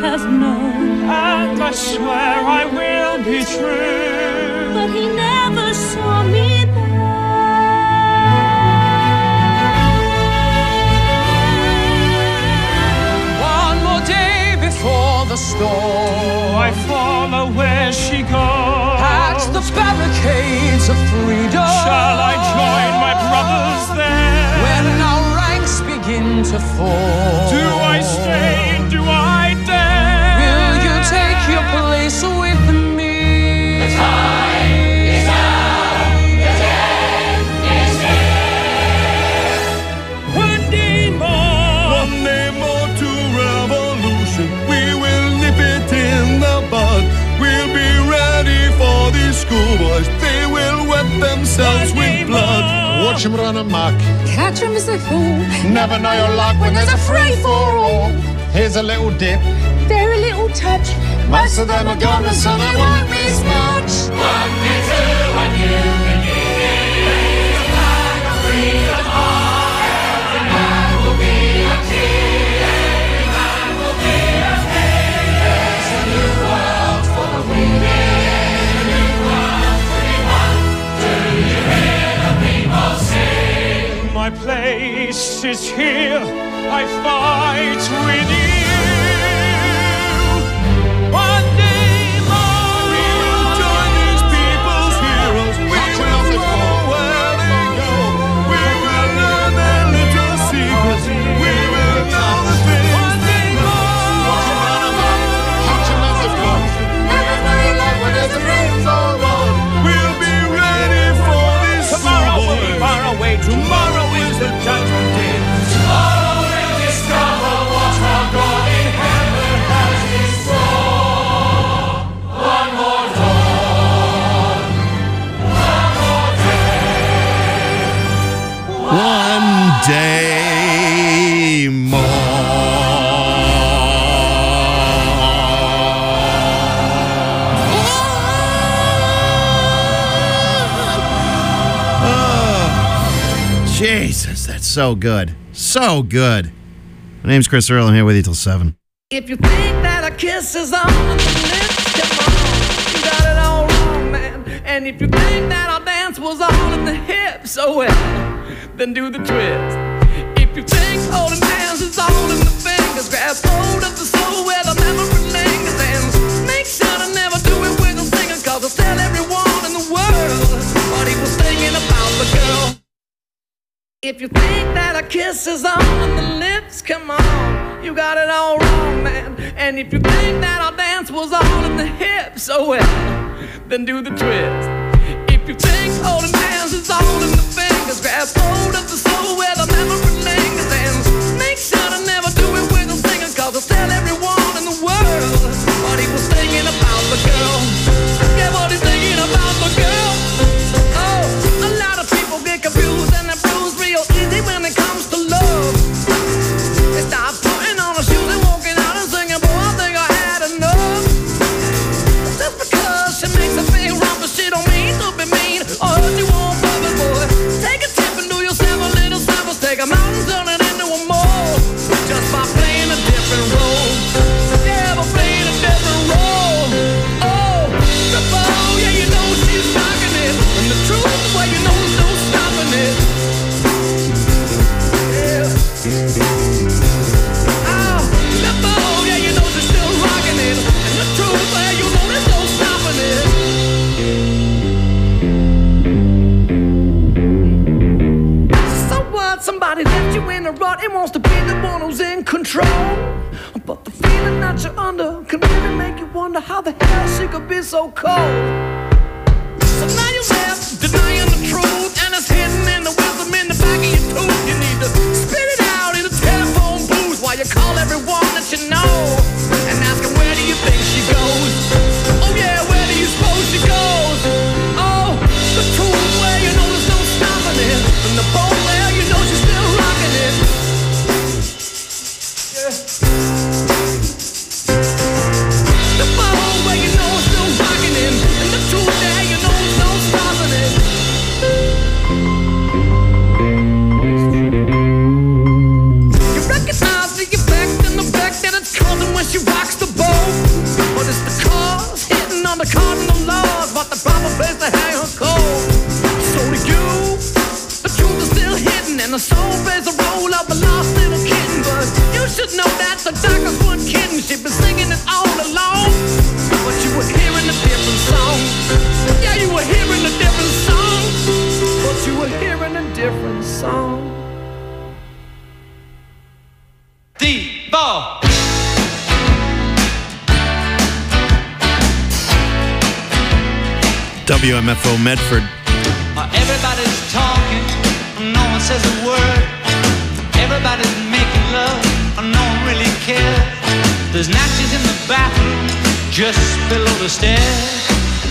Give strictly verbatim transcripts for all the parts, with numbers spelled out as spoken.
has known. And I swear I will be true. But he never saw me there. One more day before the storm, I follow where she goes. At the barricades of freedom, shall I join my brothers there? When our ranks begin to fall, do I stay? Do I dare? Will you take your place with me? The time is now. The end is here. One day more, one day more to revolution. We will nip it in the bud. We'll be ready for these schoolboys. They will wet themselves with blood. Watch them run amok. Catch them as they fall. Never know your luck when there's a free-for-all. Here's a little dip. Very little touch. Most of them are gone, so they won't miss much. One and two, and you begin. Raise a flag of freedom high. Every man will be a king. Every man will be a king. There's a new world for the weaving. A new world for everyone. Do you hear the people sing? My place is here. I fight with you. One day more, we will join these people's heroes. We will know where they go. We will learn their little secrets. We will know the things. One day more. Catch them as they fall. Never know your luck when there's a free-for-all. We'll be ready for this tomorrow. Far away. Tomorrow is the judgment day. Tomorrow we'll discover what our God in heaven has in store. One more dawn, one more day. One day more. Jesus, that's so good. So good. My name's Chris Earl. I'm here with you till seven. If you think that a kiss is on the lips, come on, you got it all wrong, man. And if you think that our dance was all in the hips, oh well, then do the twist. If you think holding hands is all in the fingers, grab hold of the soul where the memory lingers, and make sure to never do it with a singer, cause I'll tell everyone in the world what he was thinking about the girl. If you think that a kiss is on the lips, come on, you got it all wrong, man. And if you think that our dance was all in the hips, oh well, then do the twist. If you think holding hands is all in the fingers, grab hold of the soul where the memory lingers, and make sure to never do it with a singer, cause I'll tell everyone in the world what he was thinking about the girl. Yeah, what he's thinking about the girl. Oh, a lot of people get confused and they're bruised real easy when it comes to love. They stop putting on their shoes and walking out and singing, boy, I think I had enough. Just because she makes me feel wrong, but she don't mean to be mean or hurt you on purpose, boy. Take a tip and do yourself a little service. Take a mountain, turn it into a mole, just by playing a different role. Yeah, by playing a different role. Oh, the ball, yeah, you know she's rocking it. And the truth, well, you know there's no stopping it. Oh, the ball, yeah, you know she's still rocking it. And the truth, well, you know there's no stopping it. So what? Somebody left you in a rut and wants to be the one who's in control. But the feeling that you're under can really make you wonder how the hell she could be so cold. So now you're left denying the truth, and it's hidden in the wisdom in the back of your tooth. You need to spit it out in a telephone booth while you call everyone that you know and ask them, where do you think she goes? Oh yeah, where do you suppose she goes? Oh, the truth, where you know there's no stopping it. And the bone there, you know she's still rocking it. Yeah. The bone where you know it's still rocking it. And the truth there, you know there's no stopping it. You recognize the effect and the fact that it's causing when rocks the boat, but it's the cars hitting on the cardinal laws, but the proper place to hang her cold. So do you. The truth is still hidden, and the soul plays the role of a lost little kitten. But you should know that the doctors weren't kidding. She'd been singing it all along, but you were hearing a different song. Yeah, you were hearing a different song, but you were hearing a different song. D-ball. W M F O Medford. Uh, everybody's talking, no one says a word. Everybody's making love, no one really cares. There's natches in the bathroom, just below the stairs.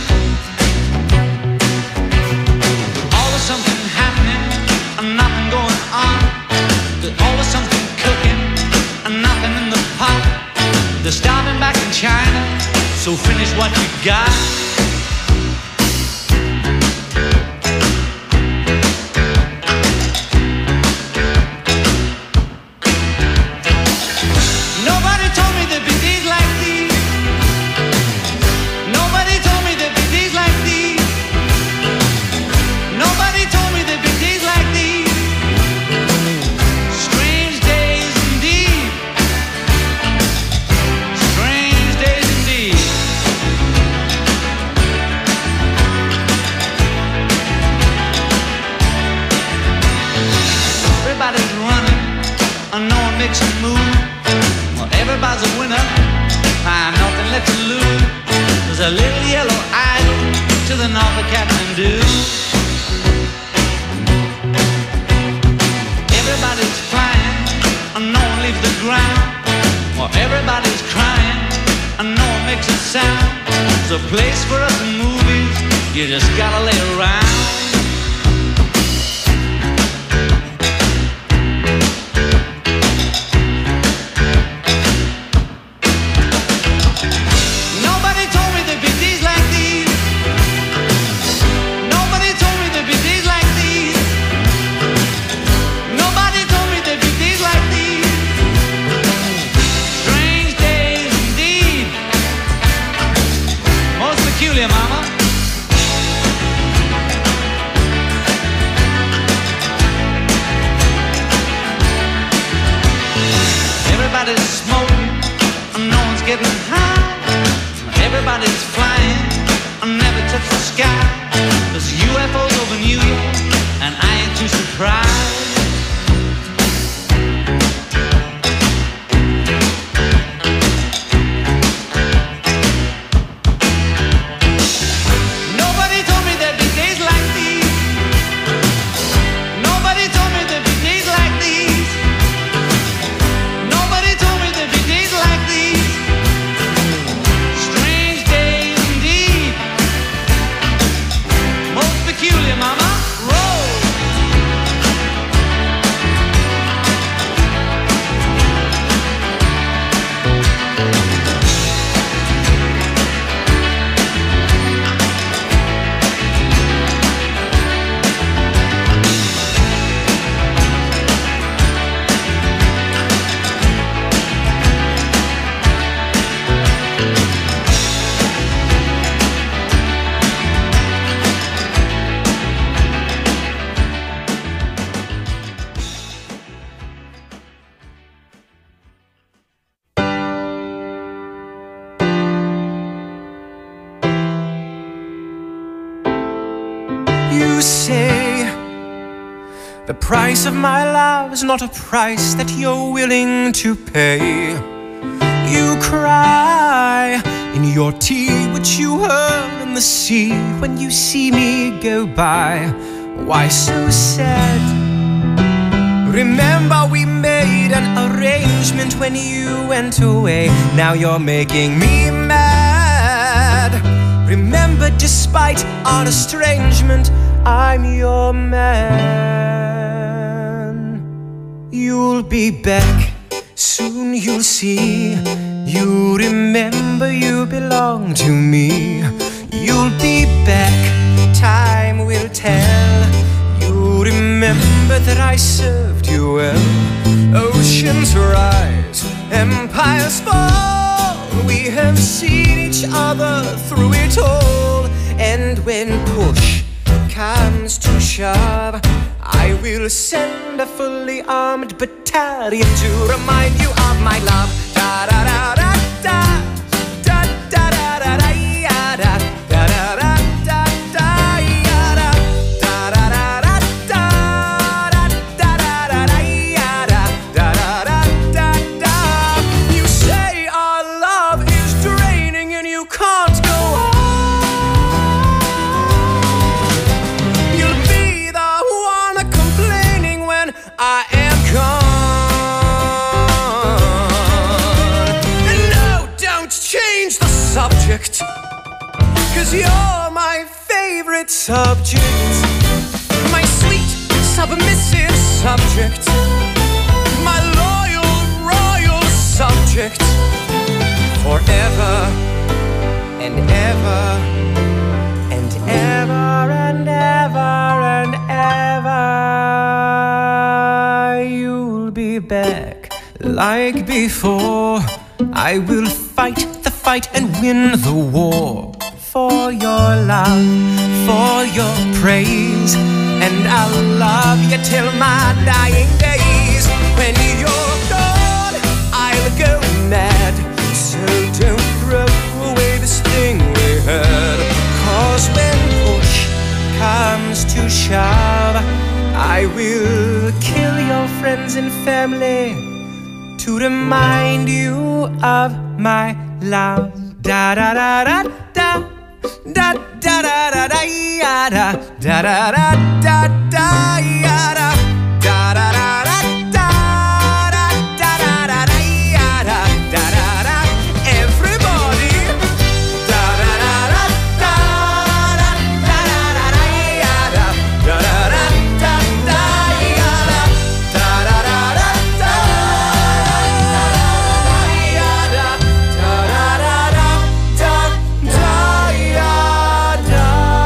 Always something happening, and nothing going on. There's always something cooking, and nothing in the pot. They're starving back in China, so finish what you got. A little yellow idol to the north of Kathmandu. Everybody's flying, and no one leaves the ground. Well, everybody's crying, and no one makes a sound. It's a place for us in movies, you just gotta lay around. Everybody's flying, I never touch the sky. There's U F Os over New York, and I ain't too surprised. Nobody told me there'd be days like these. Nobody told me there'd be days like these. Nobody told me there'd be days like these. Peculiar, mama, roll. You say the price of my love is not a price that you're willing to pay. You cry in your tea, which you hurl in the sea when you see me go by. Why so sad? Remember we made an arrangement when you went away. Now you're making me mad. Remember, despite our estrangement, I'm your man. You'll be back, soon you'll see. You remember you belong to me. You'll be back, time will tell. You remember that I served you well. Oceans rise, empires fall. have seen each other through it all. And when push comes to shove, I will send a fully armed battalion to remind you of my love. Da da da da da da da da da da ya da da da da da da ya da da da da da da da da da da ya da da da da da. You say our love is draining and you can't go on. You'll be the one complaining when I am gone. And no, don't change the subject, 'cause you're my favorite subject. My sweet, submissive subject. My loyal, royal subject. Forever and ever and ever and ever and ever. You'll be back like before. I will fight the fight and win the war. For your love, for your praise. And I'll love you till my dying days. When you're gone, I'll go mad. So don't throw away this thing we had. 'Cause when push comes to shove, I will kill your friends and family to remind you of my love. Da da da da da da da da da da ya da da da da da da ya da da da da da da da da da da ya da da da da. Everybody, da da da da da da da da da ya da da da da da da ya da da da da da da ya da da da da da da ya da.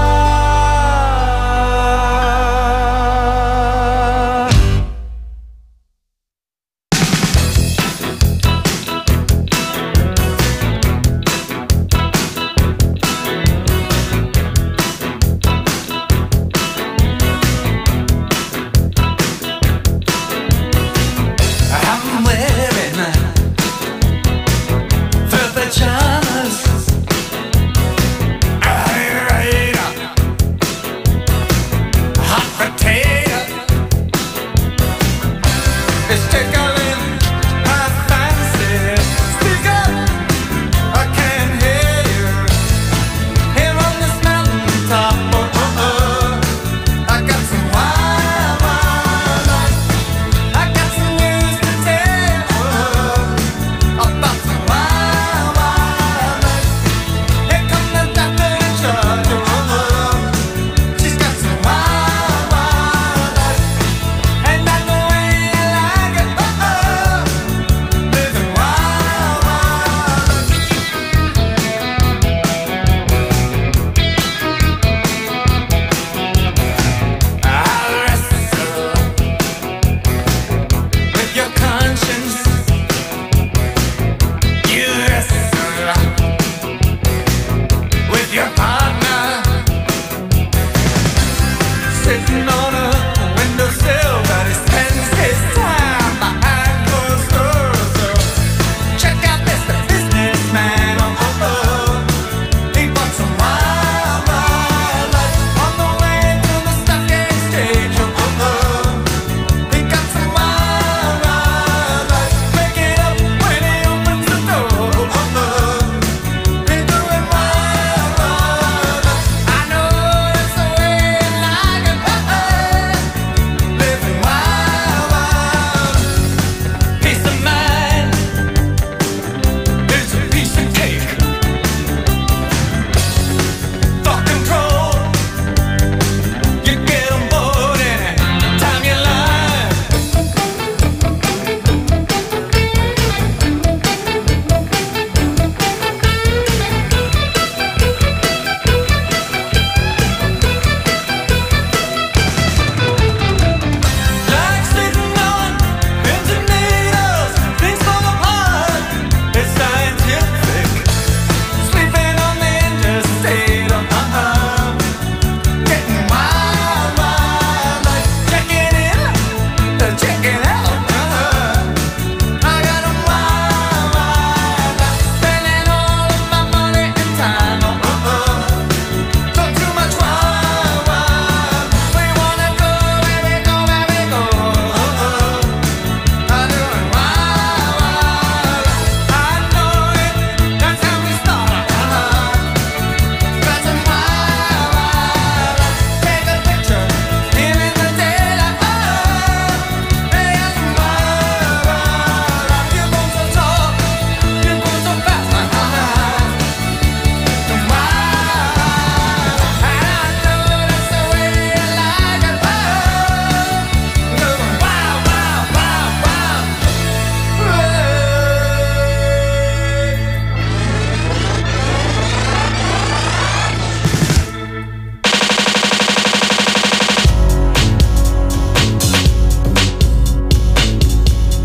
I'm wearing the pajamas. Hot potato. It's tickling my fancy. Speak up, I can't hear you. Here on this mountain top, oh, oh, oh. I got some wild, wild life. I got some news to tell about some wild, wild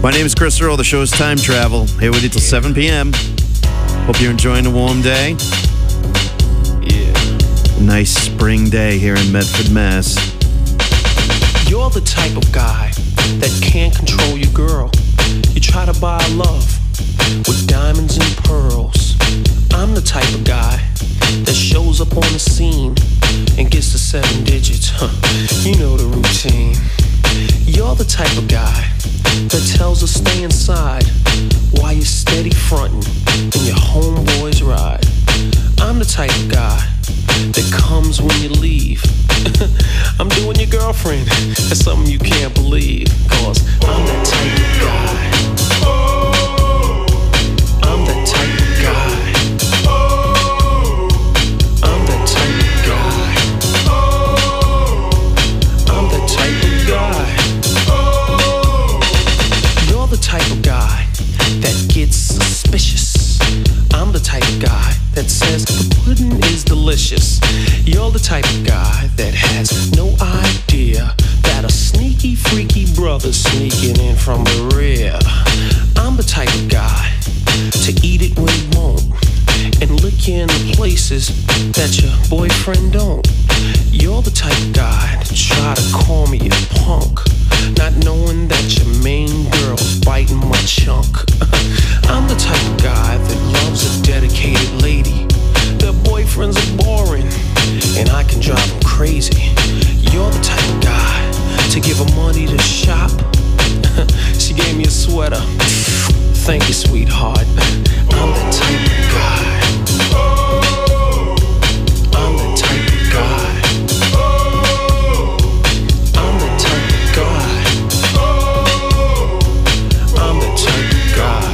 My name is Chris Earl. The show is Time Travel. Here with you till seven p.m. Hope you're enjoying a warm day. Yeah. Nice spring day here in Medford, Mass. You're the type of guy that can't control your girl. You try to buy love with diamonds and pearls. I'm the type of guy that shows up on the scene and gets the seven digits. Huh. You know the routine. You're the type of guy that tells her stay inside while you're steady frontin' and your homeboys ride. I'm the type of guy that comes when you leave. I'm doing your girlfriend. That's something you can't believe. Cause I'm that type of guy. I'm that type of guy. I'm that type of guy. I'm that type of guy. You're the type of guy that gets suspicious. I'm the type of guy that says the pudding is delicious. You're the type of guy that has no idea that a sneaky, freaky brother's sneaking in from the rear. I'm the type of guy to eat it when he won't and lick you in the places that your boyfriend don't. You're the type of guy to try to call me a punk, not knowing that your main girl's biting my chunk. I'm the type of guy that loves a dedicated lady. Their boyfriends are boring, and I can drive them crazy. You're the type of guy to give her money to shop. She gave me a sweater. Thank you, sweetheart. I'm the type of guy. I'm the type of guy. I'm the type of guy. I'm the type of guy.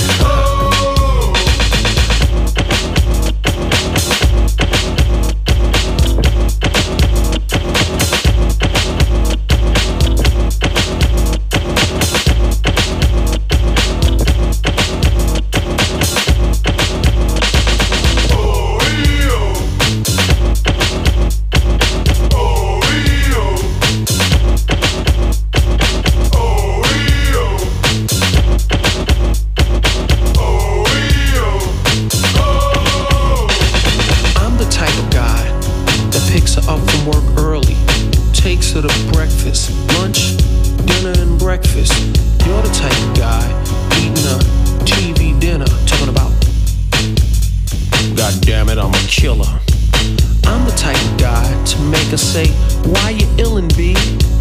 Say, why you illin', B?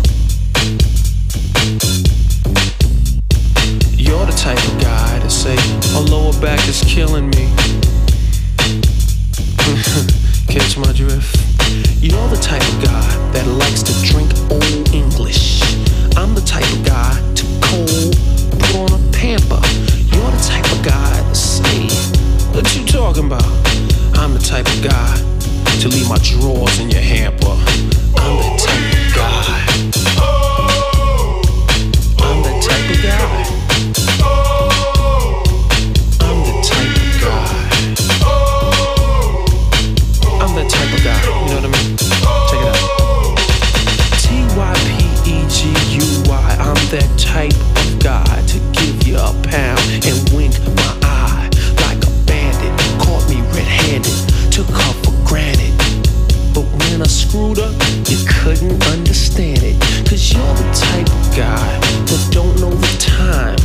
You're the type of guy to say, my lower back is killing me. Catch my drift? You're the type of guy that likes to drink old English. I'm the type of guy to cold, put on a pamper. You're the type of guy to say, what you talking about? I'm the type of guy to leave my drawers in your hamper. I'm the type of guy. I'm the type of guy. I'm the type of guy. I'm the type of guy. You know what I mean? Check it out. T Y P E G U Y. I'm that type of guy to give you a pound and wink my eye like a bandit. Caught me red-handed, took her for granted. But when I screwed up, you couldn't understand it. Cause you're the type of guy that don't know the time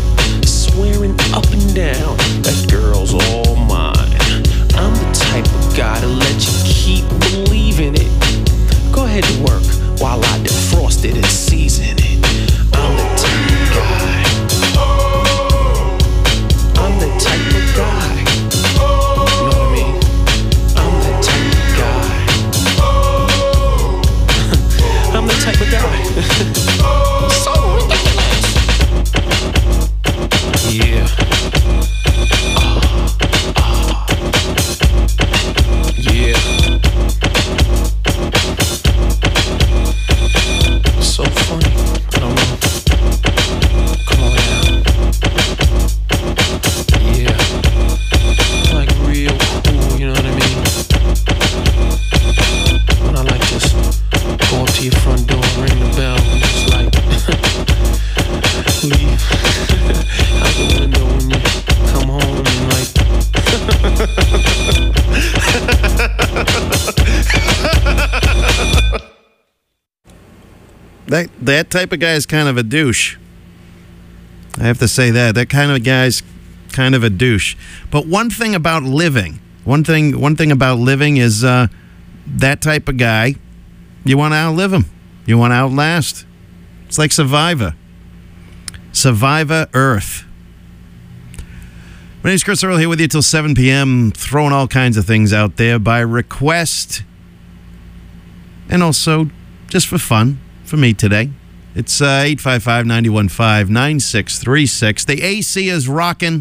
That that type of guy is kind of a douche. I have to say that. That kind of guy's kind of a douche. But one thing about living, one thing one thing about living is uh, that type of guy, you want to outlive him. You want to outlast. It's like Survivor. Survivor Earth. My name's Chris Earl, here with you till seven p.m., throwing all kinds of things out there by request and also just for fun for me today. It's uh, eight five five, nine one five, nine six three six. The A C is rocking,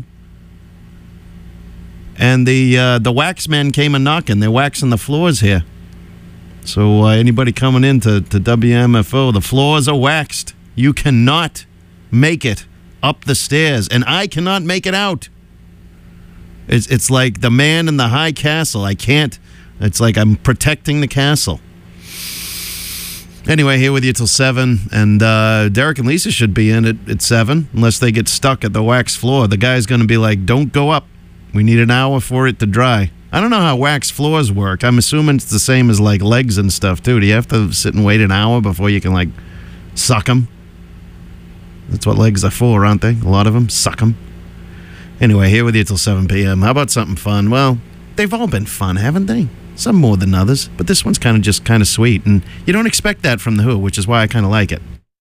and the uh, the wax men came a knocking. They're waxing the floors here. So uh, anybody coming into to W M F O, the floors are waxed. You cannot make it up the stairs, and I cannot make it out. It's it's like the man in the high castle. I can't. It's like I'm protecting the castle. Anyway, here with you till seven, and uh, Derek and Lisa should be in at, at seven, unless they get stuck at the wax floor. The guy's going to be like, don't go up. We need an hour for it to dry. I don't know how wax floors work. I'm assuming it's the same as, like, legs and stuff, too. Do you have to sit and wait an hour before you can, like, suck them? That's what legs are for, aren't they? A lot of them. Suck them. Anyway, here with you till seven p.m. How about something fun? Well, they've all been fun, haven't they? Some more than others, but this one's kind of just kind of sweet, and you don't expect that from The Who, which is why I kind of like it.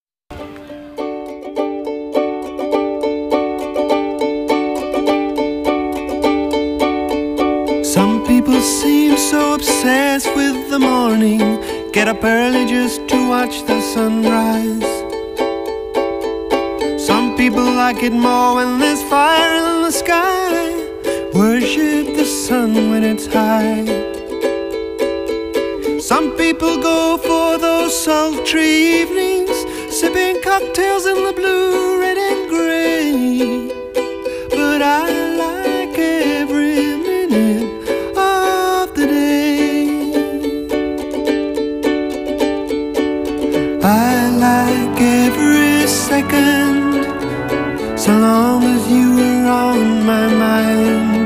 Some people seem so obsessed with the morning, get up early just to watch the sunrise. Some people like it more when there's fire in the sky, worship the sun when it's high. Some people go for those sultry evenings, sipping cocktails in the blue, red and gray. But I like every minute of the day. I like every second, so long as you are on my mind.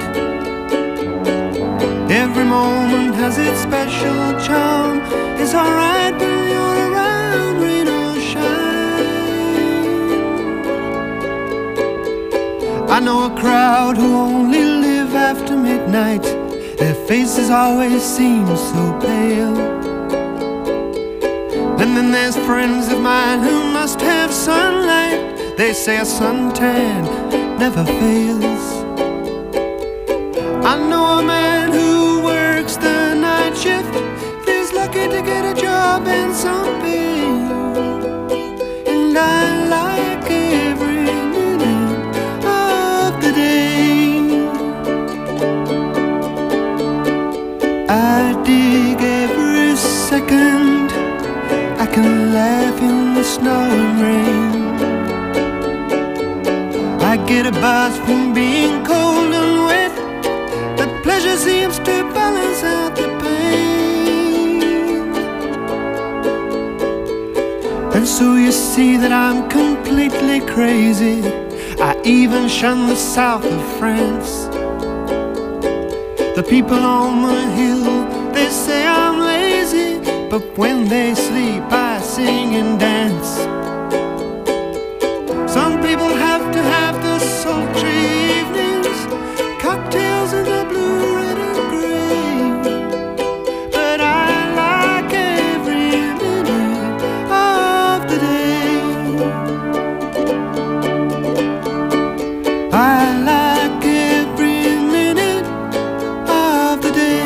Every moment has its special charm. It's alright when you're around, rain or shine. I know a crowd who only live after midnight. Their faces always seem so pale. And then there's friends of mine who must have sunlight. They say a suntan never fails. I know a man who works the night shift, feels lucky to get a job and some pay. And I like every minute of the day. I dig every second. I can laugh in the snow and rain. I get a buzz from being cold and wet. Pleasure seems to balance out the pain. And so you see that I'm completely crazy. I even shun the south of France. The people on the hill, they say I'm lazy, but when they sleep I sing and dance. Some people have to have the sultry evenings, cocktails in the blue, red and grey. But I like every minute of the day. I like every minute of the day.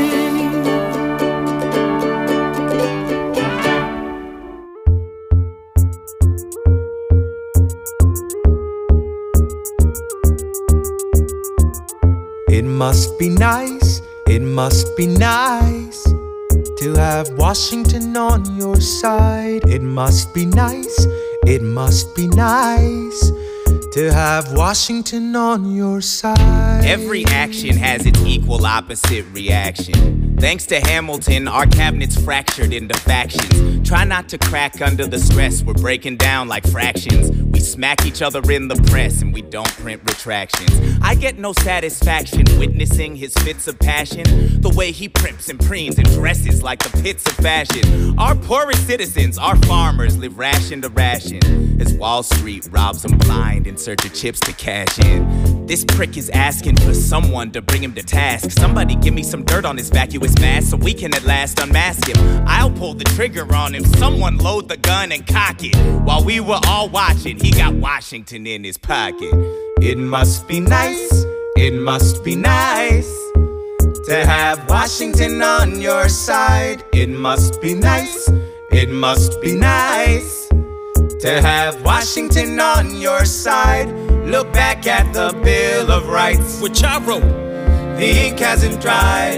It must be nice, it must be nice to have Washington on your side. It must be nice, it must be nice to have Washington on your side. Every action has its equal opposite reaction. Thanks to Hamilton, our cabinet's fractured into factions. Try not to crack under the stress, we're breaking down like fractions. We smack each other in the press and we don't print retractions. I get no satisfaction witnessing his fits of passion. The way he primps and preens and dresses like the pits of fashion. Our poorest citizens, our farmers, live ration to ration as Wall Street robs them blind in search of chips to cash in. This prick is asking for someone to bring him to task. Somebody give me some dirt on his vacuous mask so we can at last unmask him. I'll pull the trigger on him. Someone load the gun and cock it. While we were all watching, he got Washington in his pocket. It must be nice, it must be nice to have Washington on your side. It must be nice, it must be nice to have Washington on your side. Look back at the Bill of Rights, which I wrote. The ink hasn't dried.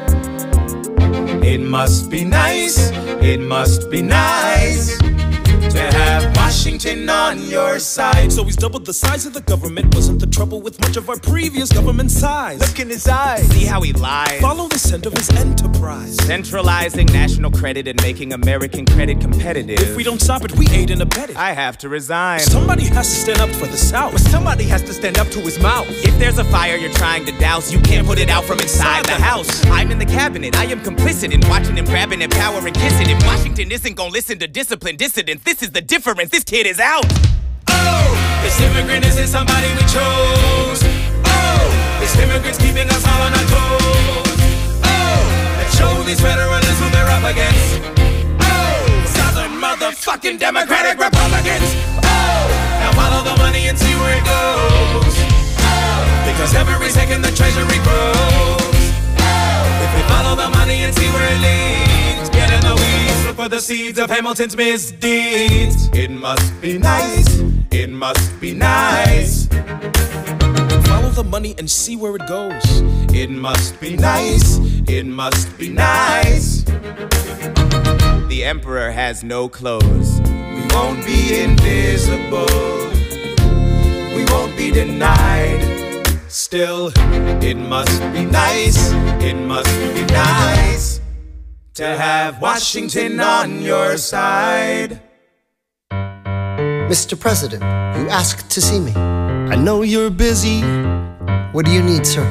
It must be nice, it must be nice to have Washington on your side. So he's doubled the size of the government. Wasn't the trouble with much of our previous government size? Look in his eyes. See how he lies. Follow the scent of his enterprise. Centralizing national credit and making American credit competitive. If we don't stop it, we aid and abet it. I have to resign. Somebody has to stand up for the South. But somebody has to stand up to his mouth. If there's a fire you're trying to douse, you can't put it out from inside the house. I'm in the cabinet. I am complicit in watching him grabbing at power and kissing. If Washington isn't gonna listen to disciplined dissidents, this is the difference. This kid is out. Oh, this immigrant isn't somebody we chose. Oh, this immigrant's keeping us all on our toes. Oh, let's show these federalists who they're up against. Oh, Southern motherfucking Democratic Republicans. Oh, now follow the money and see where it goes. Oh, because every second the treasury grows. Oh, if we follow the money and see where it leads, get in the weeds, look for the seeds of Hamilton's misdeeds. It must be nice, it must be nice. Follow the money and see where it goes. It must be nice, it must be nice. The emperor has no clothes. We won't be invisible, we won't be denied. Still, it must be nice, it must be nice to have Washington on your side. Mister President, you asked to see me. I know you're busy. What do you need, sir?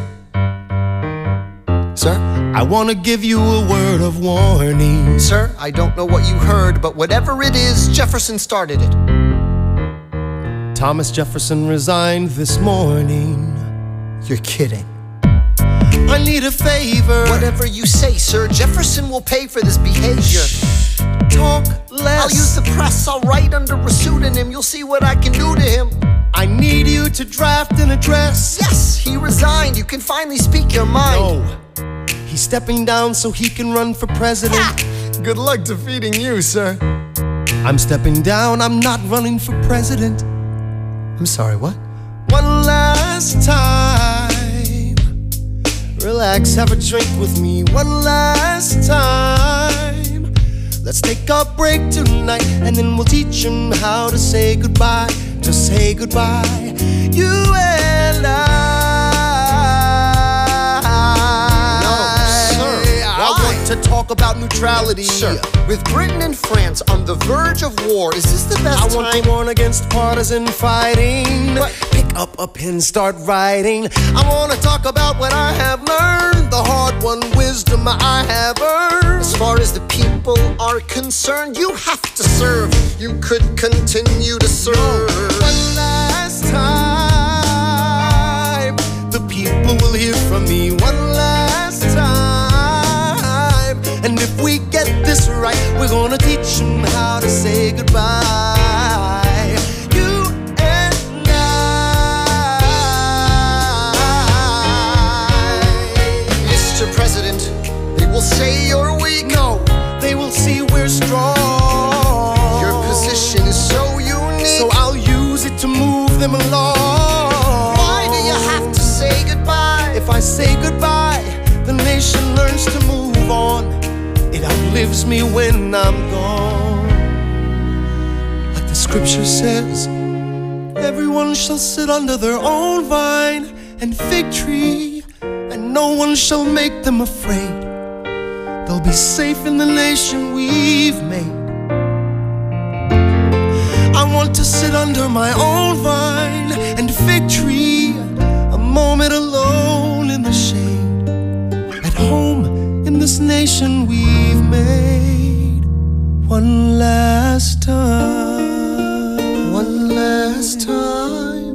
Sir? I want to give you a word of warning. Sir, I don't know what you heard, but whatever it is, Jefferson started it. Thomas Jefferson resigned this morning. You're kidding. I need a favor. Whatever you say, sir. Jefferson will pay for this behavior. Talk less. I'll use the press. I'll write under a pseudonym. You'll see what I can do to him. I need you to draft an address. Yes, he resigned. You can finally speak your mind. No, he's stepping down so he can run for president. Ha! Good luck defeating you, sir. I'm stepping down. I'm not running for president. I'm sorry, what? One last time. Relax, have a drink with me one last time. Let's take a break tonight, and then we'll teach him how to say goodbye. To say goodbye, you and I. No, sir. I want to talk about neutrality. Sir. With Britain and France on the verge of war, is this the best I time? I want to warn against partisan fighting. What? Pick up a pen, start writing. I want to talk about what I have learned, the hard-won wisdom I have earned. As far as the people are concerned, you have to serve. You could continue to serve. No. One last time, the people will hear from me. One last time, and if we get this right, we're gonna teach them how to say goodbye. Say you're weak. No, they will see we're strong. Your position is so unique, so I'll use it to move them along. Why do you have to say goodbye? If I say goodbye, the nation learns to move on. It outlives me when I'm gone. Like the scripture says, everyone shall sit under their own vine and fig tree, and no one shall make them afraid. They'll be safe in the nation we've made. I want to sit under my own vine and fig tree, moment alone in the shade, at home in this nation we've made. One last time, one last time.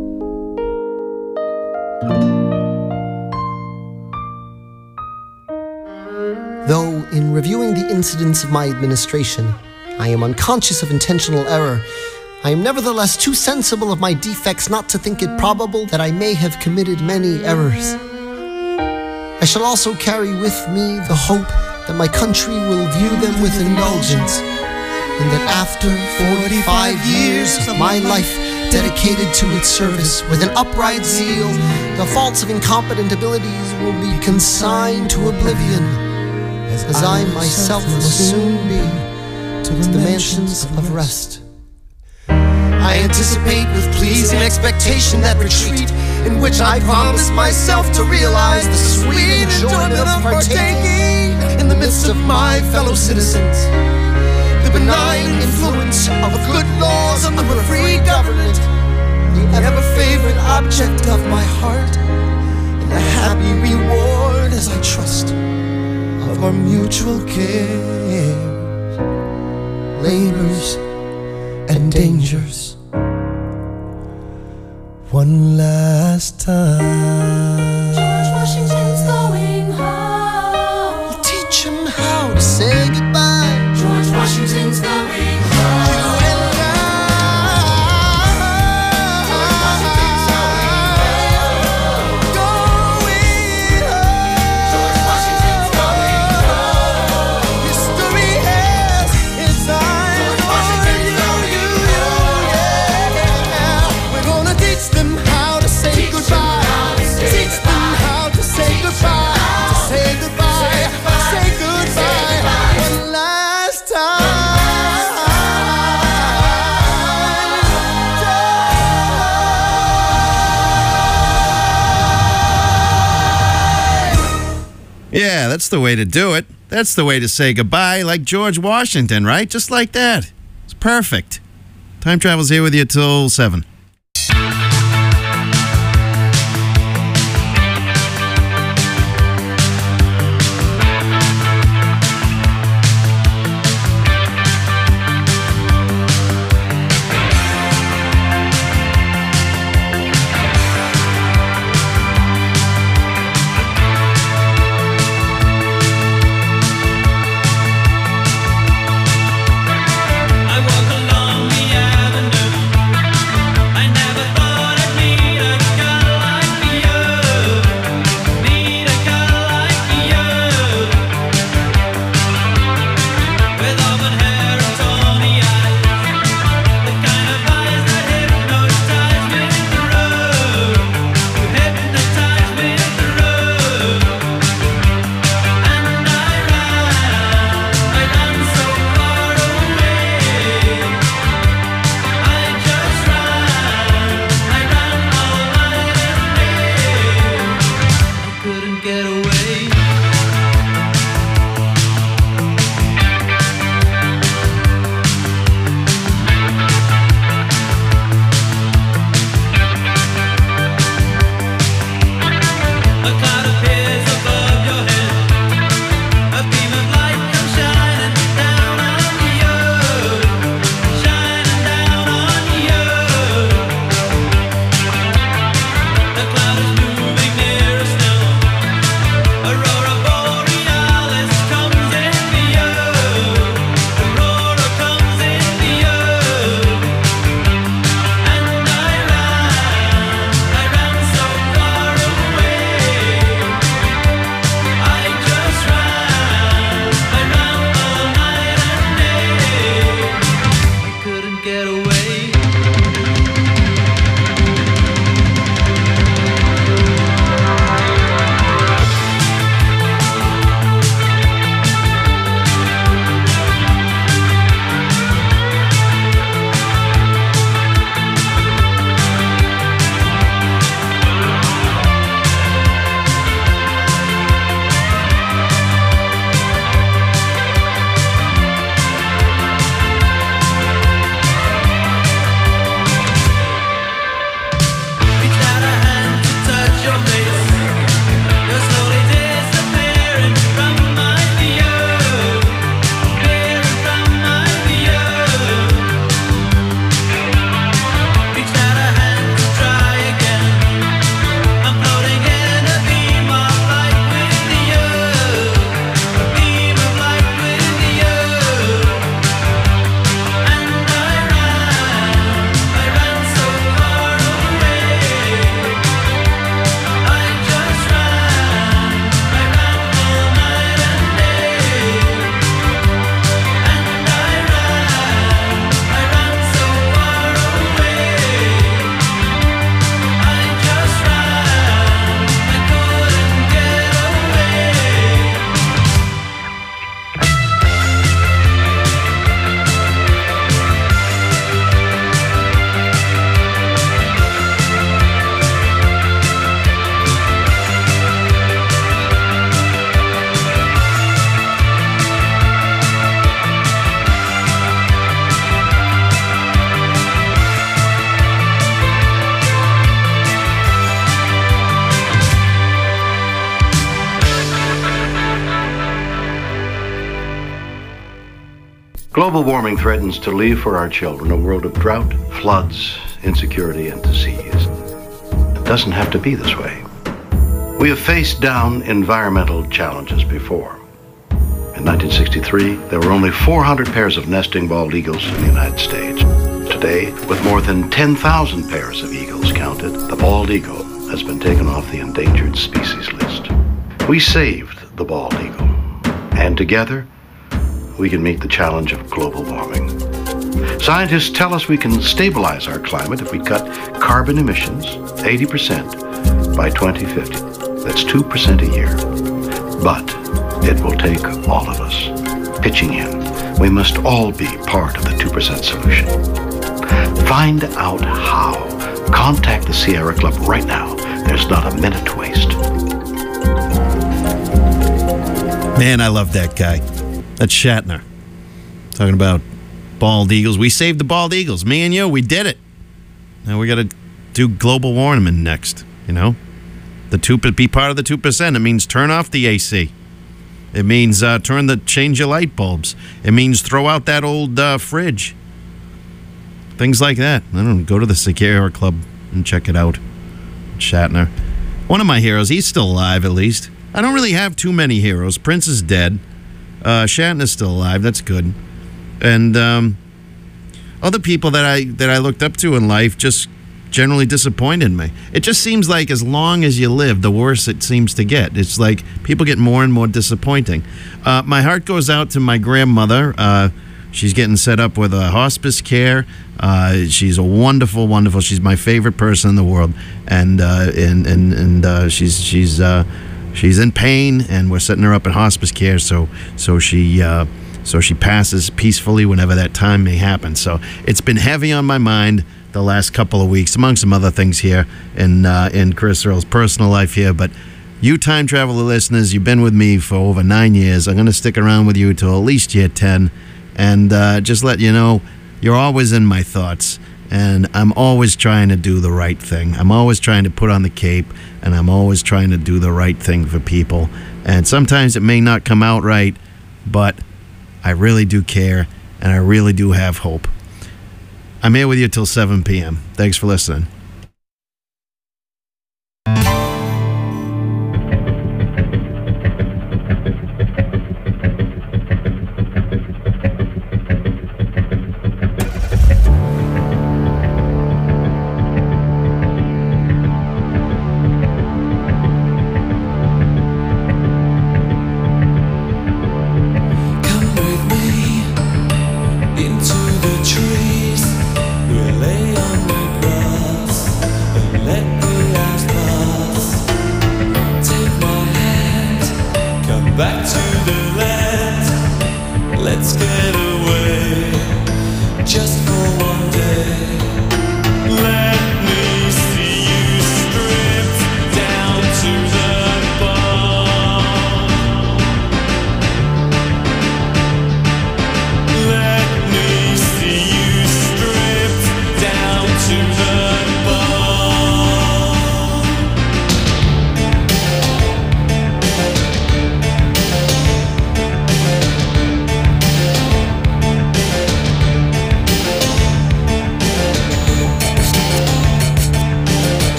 Though in reviewing the incidents of my administration, I am unconscious of intentional error, I am nevertheless too sensible of my defects not to think it probable that I may have committed many errors. I shall also carry with me the hope that my country will view them with indulgence, and that after forty-five years of my life dedicated to its service with an upright zeal, the faults of incompetent abilities will be consigned to oblivion, as I myself will soon be to the mansions of rest. I anticipate with pleasing expectation that retreat in which I promise myself to realize the sweet enjoyment of partaking in the midst of my fellow citizens, the benign influence of good laws under a free government, the ever-favorite object of my heart, and the happy reward, as I trust, of our mutual cares, labors, and dangers. One last time. George Washington's going home. We'll teach him how to say goodbye. George Washington's going home. You and I. George Washington's going home. Going home. George Washington's going home. History has its eyes George on Washington's you, going you, you, yeah. We're gonna teach them how to say Teach them goodbye. how to say Teach them goodbye. how to say Teach them goodbye. how To say goodbye. say goodbye. Say goodbye. Say goodbye. One last time. Yeah, that's the way to do it. That's the way to say goodbye, like George Washington, right? Just like that. It's perfect. Time Travel's here with you till seven. I walk along the avenue Global warming threatens to leave for our children a world of drought, floods, insecurity, and disease. It doesn't have to be this way. We have faced down environmental challenges before. In nineteen sixty-three, there were only four hundred pairs of nesting bald eagles in the United States. Today, with more than ten thousand pairs of eagles counted, the bald eagle has been taken off the endangered species list. We saved the bald eagle, and together, we can meet the challenge of global warming. Scientists tell us we can stabilize our climate if we cut carbon emissions eighty percent by twenty fifty. That's two percent a year. But it will take all of us pitching in. We must all be part of the two percent solution. Find out how. Contact the Sierra Club right now. There's not a minute to waste. Man, I love that guy. That's Shatner. Talking about bald eagles. We saved the bald eagles. Me and you, we did it. Now we got to do global warming next, you know? The two, be part of the two percent. It means turn off the A C. It means uh, turn the, change your light bulbs. It means throw out that old uh, fridge. Things like that. I don't know, go to the Sierra Club and check it out. Shatner. One of my heroes. He's still alive, at least. I don't really have too many heroes. Prince is dead. Uh, Shatner's still alive. That's good. And um, other people that I that I looked up to in life just generally disappointed me. It just seems like as long as you live, the worse it seems to get. It's like people get more and more disappointing. Uh, my heart goes out to my grandmother. Uh, she's getting set up with a hospice care. Uh, she's a wonderful, wonderful. She's my favorite person in the world, and uh, and and and uh, she's she's. Uh, She's in pain, and we're setting her up in hospice care, so so she uh, so she passes peacefully whenever that time may happen. So it's been heavy on my mind the last couple of weeks, among some other things here in uh, in Chris Earl's personal life here. But you time traveler listeners, you've been with me for over nine years. I'm going to stick around with you till at least year ten, and uh, just let you know you're always in my thoughts. And I'm always trying to do the right thing. I'm always trying to put on the cape, and I'm always trying to do the right thing for people. And sometimes it may not come out right, but I really do care, and I really do have hope. I'm here with you till seven p.m. Thanks for listening.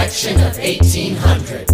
election of eighteen hundred.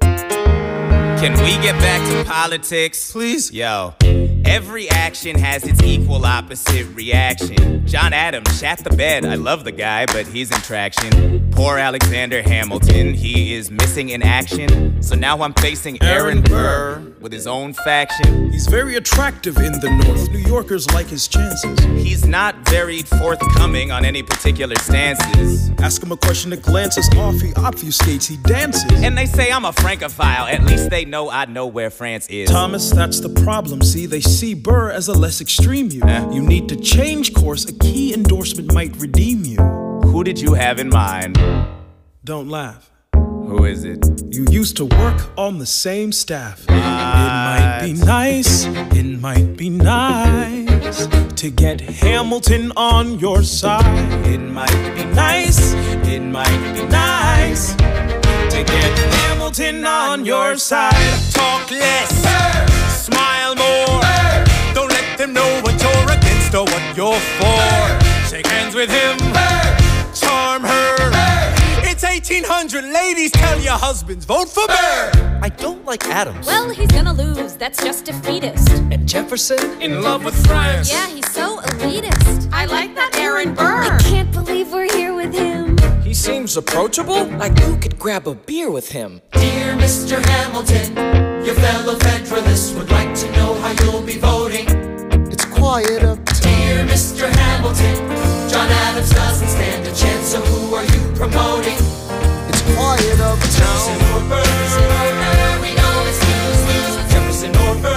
Can we get back to politics? Please? Yo, every action has its equal opposite reaction. John Adams shat the bed. I love the guy, but he's in traction. Poor Alexander Hamilton, he is missing in action. So now I'm facing Aaron Burr with his own faction. He's very attractive in the North. New Yorkers like his chances. He's not very forthcoming on any particular stances. Ask him a question that glances off, he obfuscates, he dances. And they say I'm a Francophile. At least they know I know where France is. Thomas, that's the problem. See, they see Burr as a less extreme you. Huh? You need to change course. A key endorsement might redeem you. Who did you have in mind? Don't laugh. Who is it? You used to work on the same staff. It might be nice, it might be nice to get Hamilton on your side. It might be nice, it might be nice to get Hamilton on your side. Talk less, Burr. Smile more. Burr. Don't let them know what you're against or what you're for. Burr. Shake hands with him, Burr. Charm her. Burr. It's eighteen hundred, ladies, tell your husbands, vote for Burr. I don't like Adams. Well, he's gonna lose, that's just defeatist. And Jefferson? In love with France. Yeah, he's so elitist. I like that Aaron Burr. I can't believe we're here with him. He seems approachable, like you could grab a beer with him. Dear Mister Hamilton, your fellow Federalists would like to know how you'll be voting. It's quiet up. Dear Mister Hamilton, John Adams doesn't stand a chance, so who are you promoting? It's quiet up. Jefferson or Burr? We know it's lose-lose. Jefferson or Burr?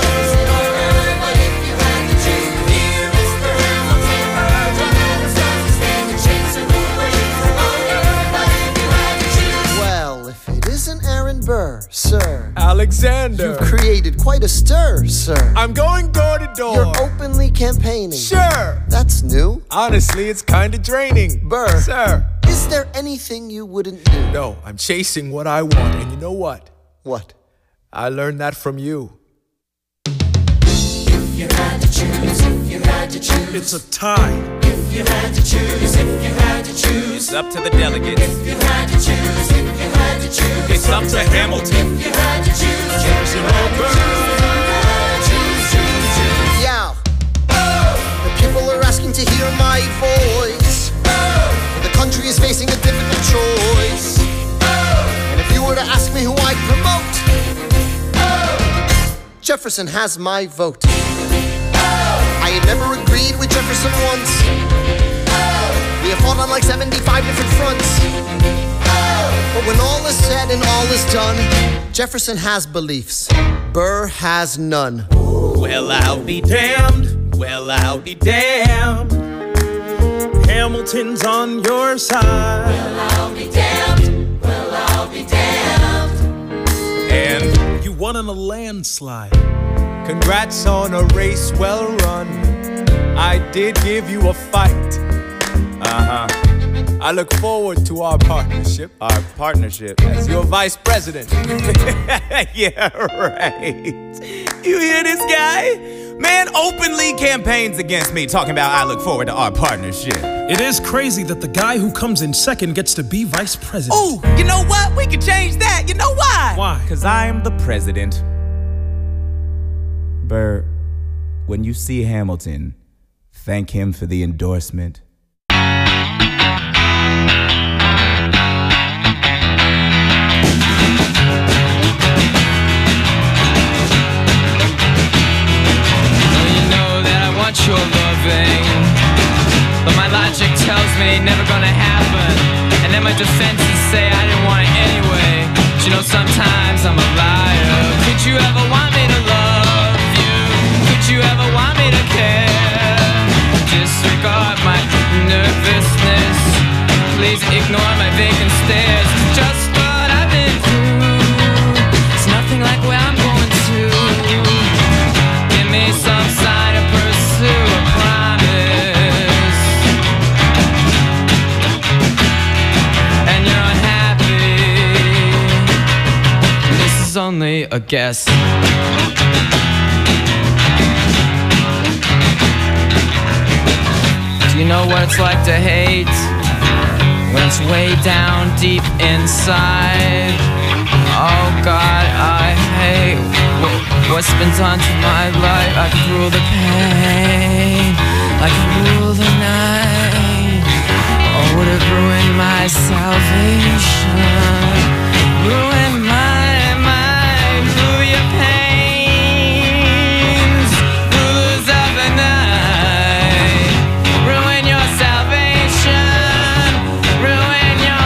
But if you had to choose, dear Mister Hamilton, John Adams doesn't stand a chance, so who are you promoting? But if you had to choose, Well, if it isn't Aaron Burr, sir. Alexander. You've created quite a stir, sir. I'm going door to door. You're openly campaigning. Sure. That's new. Honestly, it's kind of draining. Burr. Sir. Is there anything you wouldn't do? No, I'm chasing what I want. And you know what? What? I learned that from you. if you had to choose, if you had to choose, It's a tie. if you had to choose, if you had to choose, It's up to the delegates. if you had to choose, if you had to choose, It's up to Hamilton. if you had to choose, Jefferson or Burr, choose, choose, choose. Yeah. The people are asking to hear my voice. The country is facing a difficult choice. And if you were to ask me who I'd promote, Jefferson has my vote. I had never agreed with Jefferson once. We have fought on like seventy-five different fronts. But when all is said and all is done, Jefferson has beliefs. Burr has none. Well, I'll be damned. Well, I'll be damned. Hamilton's on your side. Well, I'll be damned. Well, I'll be damned. And you won in a landslide. Congrats on a race well run. I did give you a fight. uh-huh. I look forward to our partnership. Our partnership. As your vice president. Yeah, right. You hear this guy? Man openly campaigns against me, talking about I look forward to our partnership. It is crazy that the guy who comes in second gets to be vice president. Ooh, you know what? We could change that. You know why? Why? Because I am the president. Burr, when you see Hamilton, thank him for the endorsement. Your loving, but my logic tells me it never gonna happen, and then my defenses say I didn't want it anyway. But you know, sometimes I'm a liar. Could you ever want me to love you? Could you ever want me to care? Disregard my nervousness. Please ignore my vacant stares. It's just what I've been through. It's nothing like where I'm going to. Give me some sign of pursue a promise, and you're unhappy. This is only a guess. Do you know what it's like to hate? when it's way down deep inside. Oh God, I hate what, what's been done to my life. I can rule the pain, I can rule the night. Oh, would it ruin my salvation? Ruin my mind, rule your pains, rulers of the night. Ruin your salvation, ruin your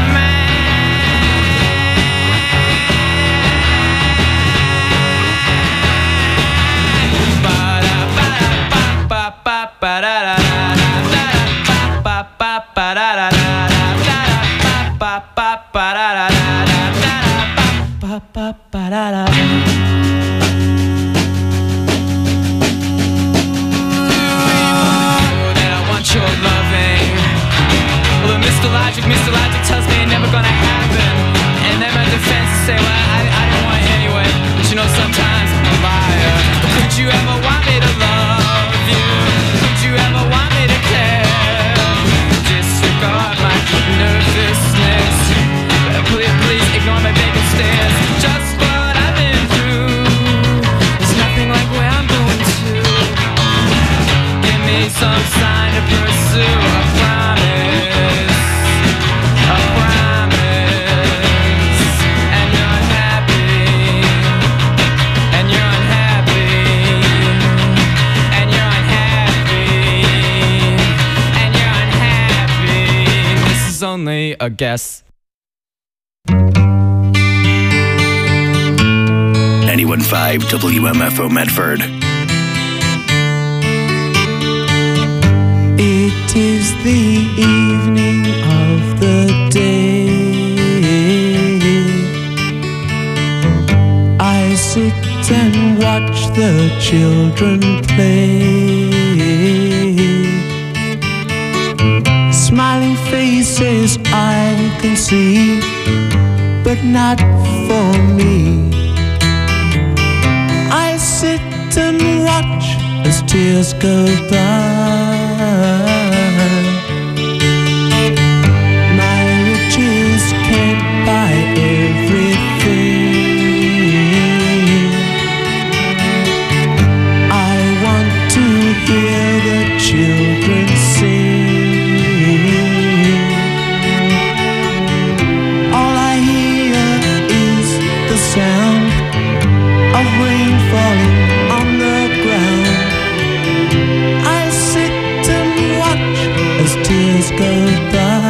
mind. That I want your loving. Well, Mister Logic, Mister Logic tells me it's never gonna happen. And then my defense say, well, I, I didn't want it anyway. But you know, sometimes I'm a liar. Could you ever want me to love you? Could you ever want me to care? Disregard my nervousness. Please, please ignore my vacant stares. Just what I've been through. There's nothing like where I'm going to. Give me some sign to pursue. A promise, a promise. And you're unhappy, and you're unhappy, and you're unhappy, and you're unhappy. This is only a guess. ninety-one point five W M F O Medford. It is the evening of the day. I sit and watch the children play. Smiling faces I can see, but not for me. I sit and watch as tears go by. My riches can't buy everything. I want to hear the children sing. All I hear is the sound of rain falling on the ground. I sit and watch as tears go by.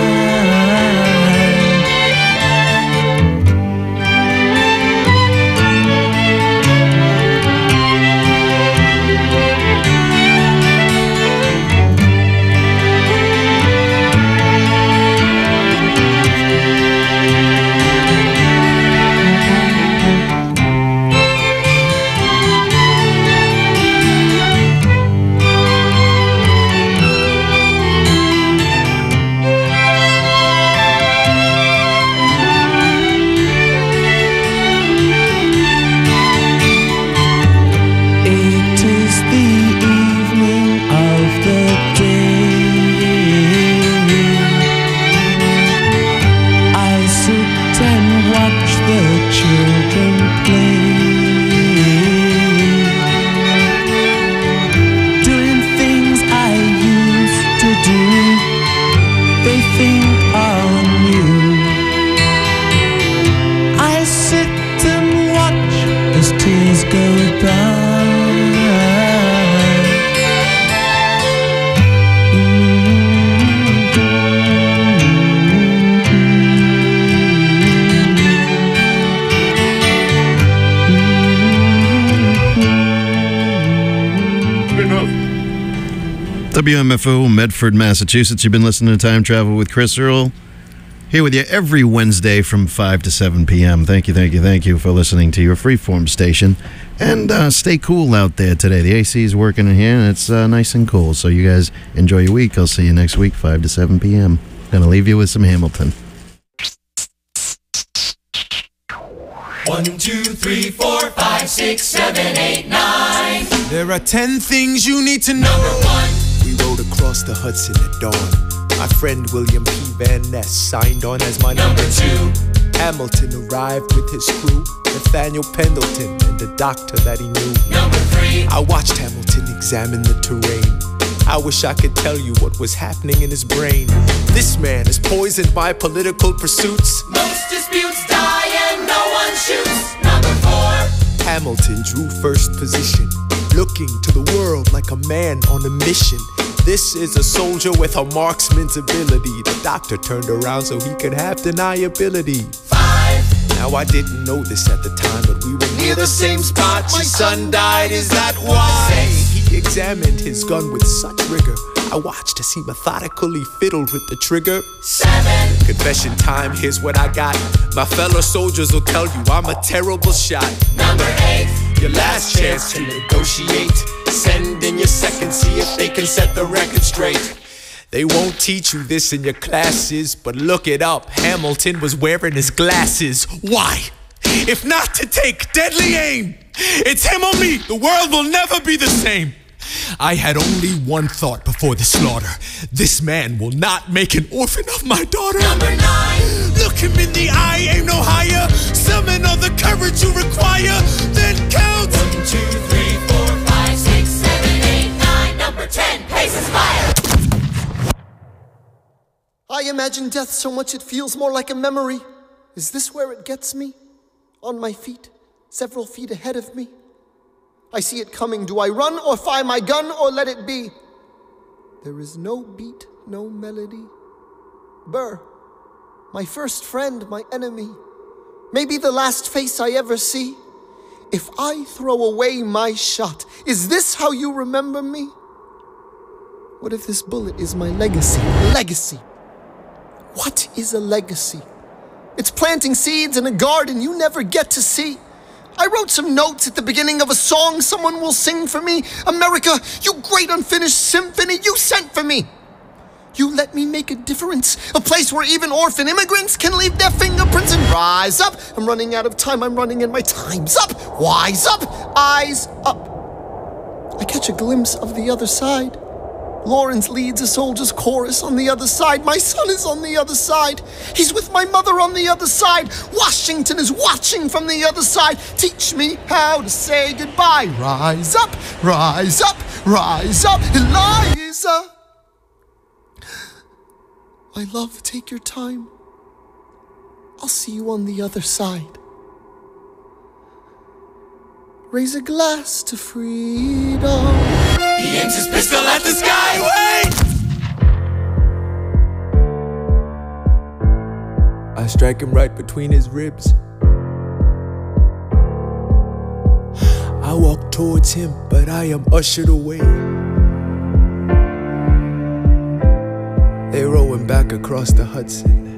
W M F O, Medford, Massachusetts. You've been listening to Time Travel with Chris Earl. Here with you every Wednesday from five to seven p.m. Thank you, thank you, thank you for listening to your freeform station. And uh, stay cool out there today. The A C is working in here, and it's uh, nice and cool. So you guys enjoy your week. I'll see you next week, five to seven p.m. Gonna leave you with some Hamilton. One, two, three, four, five, six, seven, eight, nine. There are ten things you need to know. Number one. We rode across the Hudson at dawn. My friend William P. Van Ness signed on as my number two. Hamilton arrived with his crew, Nathaniel Pendleton and the doctor that he knew. Number three. I watched Hamilton examine the terrain. I wish I could tell you what was happening in his brain. This man is poisoned by political pursuits. Most disputes die and no one shoots. Number four. Hamilton drew first position, looking to the world like a man on a mission. This is a soldier with a marksman's ability. The doctor turned around so he could have deniability. Five. Now I didn't know this at the time, but we were near the same spot. My son died, is that why? He examined his gun with such rigor. I watched as he methodically fiddled with the trigger. Seven. Confession time, here's what I got. My fellow soldiers will tell you I'm a terrible shot. Number eight. Your last chance to negotiate. Send in your second, see if they can set the record straight. They won't teach you this in your classes, but look it up. Hamilton was wearing his glasses. Why? If not to take deadly aim. It's him or me. The world will never be the same. I had only one thought before the slaughter. This man will not make an orphan of my daughter. Number nine. Look him in the eye, aim no higher. Summon all the courage you require. Then count. One, two, three, four, five, six, seven, eight, nine. Number ten. Paces fire. I imagine death so much it feels more like a memory. Is this where it gets me? On my feet, several feet ahead of me. I see it coming. Do I run or fire my gun or let it be? There is no beat, no melody. Burr, my first friend, my enemy. Maybe the last face I ever see. If I throw away my shot, is this how you remember me? What if this bullet is my legacy? Legacy. What is a legacy? It's planting seeds in a garden you never get to see. I wrote some notes at the beginning of a song someone will sing for me. America, you great unfinished symphony you sent for me. You let me make a difference, a place where even orphan immigrants can leave their fingerprints and rise up. I'm running out of time, I'm running and my time's up. Wise up, eyes up. I catch a glimpse of the other side. Lawrence leads a soldier's chorus on the other side. My son is on the other side. He's with my mother on the other side. Washington is watching from the other side. Teach me how to say goodbye. Rise up, rise up, rise up, Eliza. My love, take your time. I'll see you on the other side. Raise a glass to freedom. He aims his pistol at the sky. Wait! I strike him right between his ribs. I walk towards him, but I am ushered away. They row him back across the Hudson.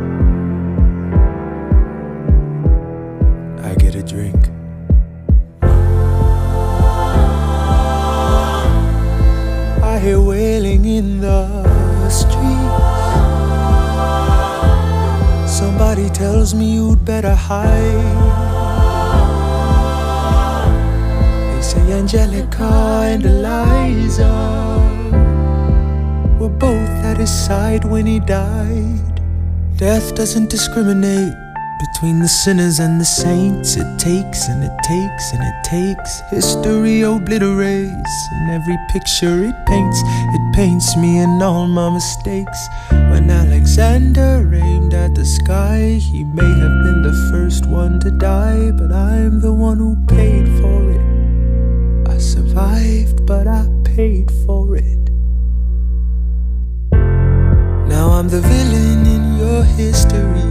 I get a drink. I hear wailing in the streets. Somebody tells me you'd better hide. They say Angelica and Eliza were both at his side when he died. Death doesn't discriminate between the sinners and the saints. It takes and it takes and it takes. History obliterates, and every picture it paints, it paints me and all my mistakes. When Alexander aimed at the sky, he may have been the first one to die, but I'm the one who paid for it. I survived, but I paid for it. Now I'm the villain in your history.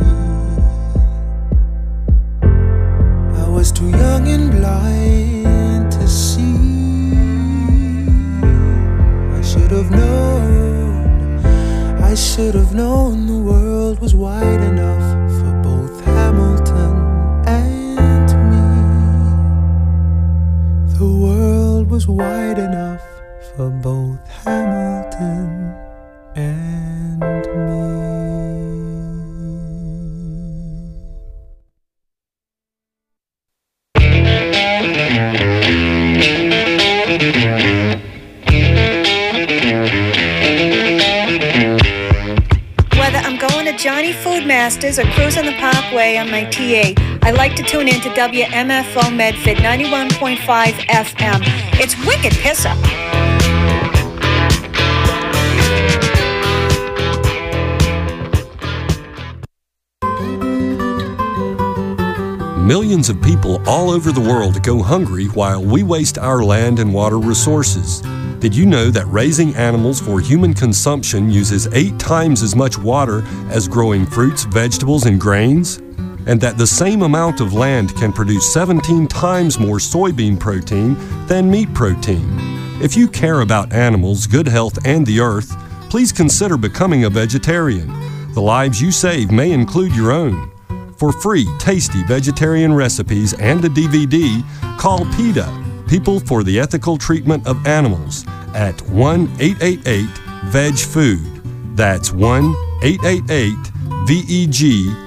I was too young and blind to see. I should have known, I should have known the world was wide enough for both Hamilton and me. The world was wide enough for both Hamilton and me. sisters are cruising the parkway on my T A. I like to tune in to W M F O Medford ninety-one point five F M. It's wicked piss up. Millions of people all over the world go hungry while we waste our land and water resources. Did you know that raising animals for human consumption uses eight times as much water as growing fruits, vegetables, and grains? And that the same amount of land can produce seventeen times more soybean protein than meat protein? If you care about animals, good health, and the earth, please consider becoming a vegetarian. The lives you save may include your own. For free, tasty vegetarian recipes and a D V D, call PETA, People for the Ethical Treatment of Animals, at one eight eight eight veg food. That's one eight eight eight V E G